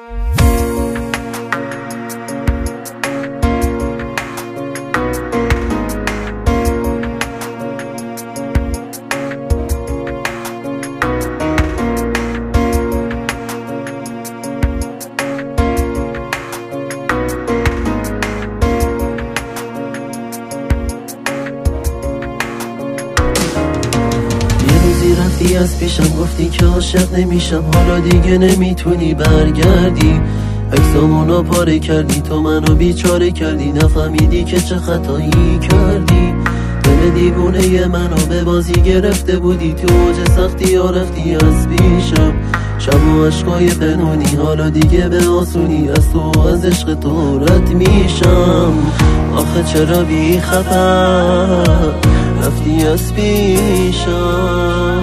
رفتی از پیشم گفتی که عاشق نمیشم، حالا دیگه نمیتونی برگردی. عکسامونو پاره کردی، تو منو بیچاره کردی، نفهمیدی که چه خطایی کردی. دل دیوونه منو به بازی گرفته بودی، تو اوج سختی ها رفتی از پیشم. شب و عشقای پنهونی، حالا دیگه به آسونی از تو از عشق تو رد میشم. آخه چرا بی خبر رفتی از پیشم؟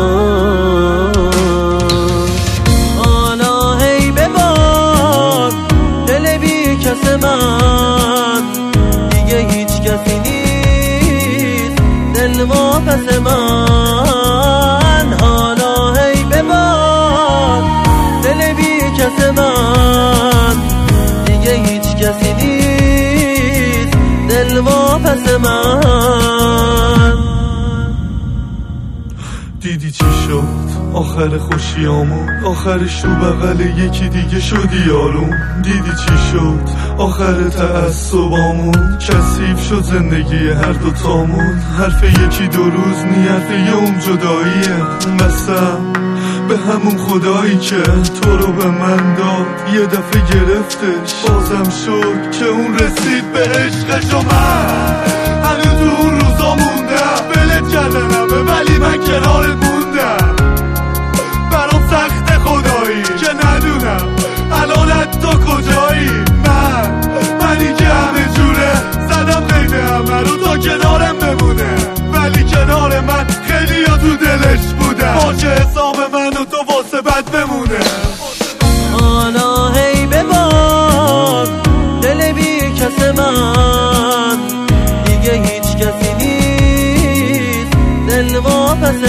حالا هی ببار دل بی کس من، دیگه هیچ کسی نیست دل واپس من. حالا هی ببار دل بی کس من، دیگه هیچ کسی نیست دل واپس من. دیدی چی شد آخر خوشیامون، آخرش تو بغل یکی دیگه شدی یارون. دیدی چی شد آخر تعصبامون، کثیف شد زندگی هر دوتامون. حرف یکی دو روز نی، حرف یوم جداییه. قسم به همون خدایی که تو رو به من داد، یه دفعه گرفتش بازم شد که اون رسید به عشقش. و من هنوز تو اون روزا موندم، بلت کردنمه ولی من کنارت موندم. برام سخت خدایی که ندونم الانت تو کجایی. منی که همه جوره زدم قید همه رو تا کنارم بمونه، ولی کنار من خیلی ها تو دلش بودن. باشه حساب من و تو واسه بد بمونه. حالا هی ببار دل بی کس من، دیگه هیچ کسی نیست دل واپس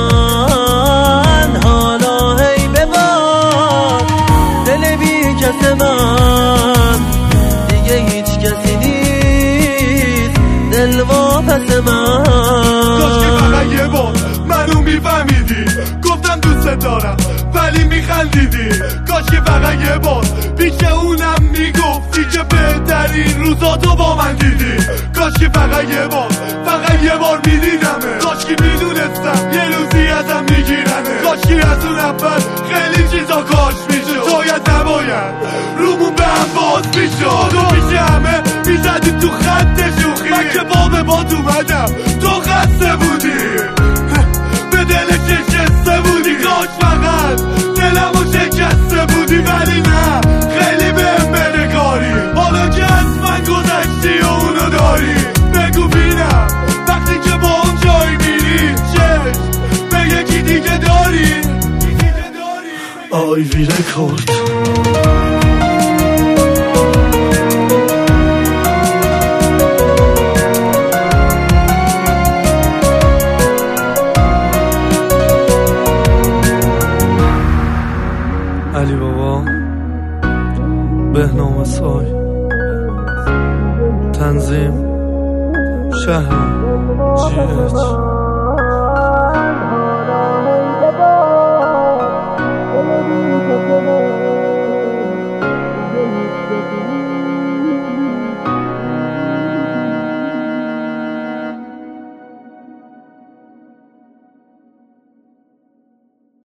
من. حالا هی ببار دل بی کس من، دیگه هیچ کسی نیست دل واپس من. کاش که فقط یه بار منو میفهمیدی، گفتم دوست دارم ولی میخندیدی. کاش که فقط یه بار پیش اونم میگفتی که بهترین روزاتو با من دیدی. کاش که فقط یه بار میدیدمه. کاش که میدونستم یه روزی ازم میگیرنه. کاش که از اون اول خیلی چیزا کاش میشد. شاید نباید رومون به هم باز میشد. تو پیش همه میزدی تو خط شوخی، من که باب باد اومدم تو خسته بودی، به دل شکسته بودی. کاش فقط دلمو شکسته بودی، ولی نه خیلی بهم بده کاری. حالا که از من گذشتی و اونو داری، بگو بینم وقتی که با اون جایی میری چشم به یکی دیگه داری. آیوی رکورد. علی بابا، بهنام سای، تنظیم شهر GH.